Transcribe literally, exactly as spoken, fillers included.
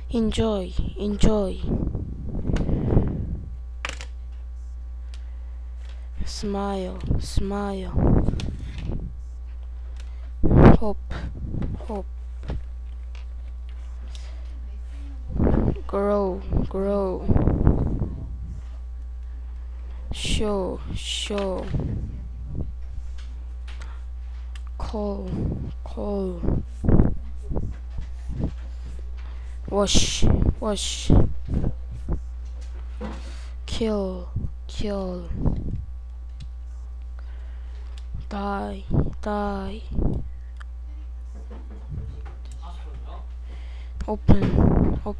Enjoy, enjoy. Smile, smile. Hope, hope. Grow, grow. Show, show. Call, call. Wash, wash. Kill, kill. Die, die. Open, open.